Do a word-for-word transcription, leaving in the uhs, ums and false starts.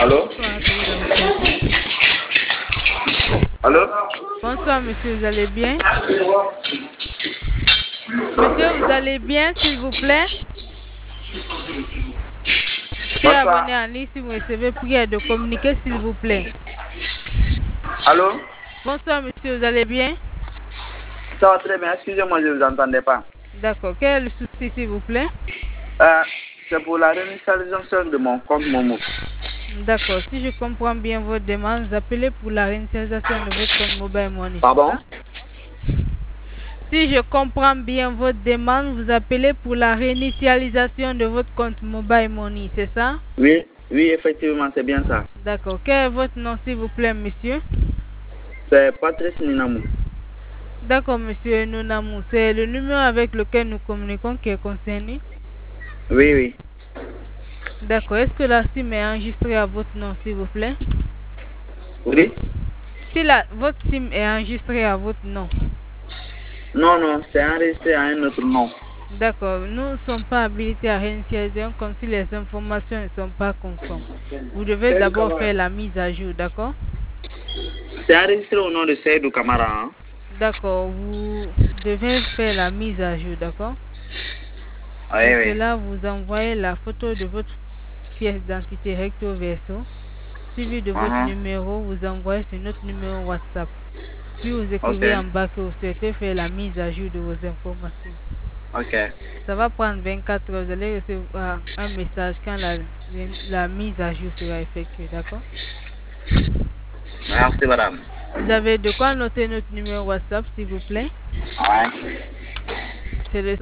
Allô? Allô? Bonsoir, monsieur, vous allez bien? Monsieur, vous allez bien, s'il vous plaît? Je suis abonné en ligne. Si vous recevez prière de communiquer, s'il vous plaît. Allô? Bonsoir, monsieur, vous allez bien? Ça va très bien. Excusez-moi, je ne vous entendais pas. D'accord. Quel est le souci, s'il vous plaît? Euh, C'est pour la réinitialisation de mon compte Momo. D'accord. Si je comprends bien votre demande, vous appelez pour la réinitialisation de votre compte Mobile Money. Pardon? Si je comprends bien votre demande, vous appelez pour la réinitialisation de votre compte Mobile Money, c'est ça? Oui, oui, effectivement, c'est bien ça. D'accord. Quel est votre nom, s'il vous plaît, monsieur? C'est Patrice Ninamou. D'accord, monsieur Nonamou. C'est le numéro avec lequel nous communiquons qui est concerné? Oui, oui. D'accord. Est-ce que la SIM est enregistrée à votre nom, s'il vous plaît? Oui? Si la, votre SIM est enregistrée à votre nom? Non, non, c'est enregistré à un autre nom. D'accord. Nous ne sommes pas habilités à réinitialiser un compte si les informations ne sont pas conformes. Vous devez d'abord faire la mise à jour, d'accord? C'est enregistré au nom de Seydou Kamara. Hein? D'accord. Vous devez faire la mise à jour, d'accord? Oui, Pour oui. cela, vous envoyez la photo de votre pièce d'identité recto verso, suivi de votre Uh-huh. numéro, vous envoyez sur notre numéro WhatsApp. Puis vous écrivez Ok. en bas que vous souhaitez faire la mise à jour de vos informations. Ok. Ça va prendre vingt-quatre heures. Vous allez recevoir un message quand la, la mise à jour sera effectuée, d'accord? Merci, madame. Vous avez de quoi noter notre numéro WhatsApp, s'il vous plaît? Ouais. C'est le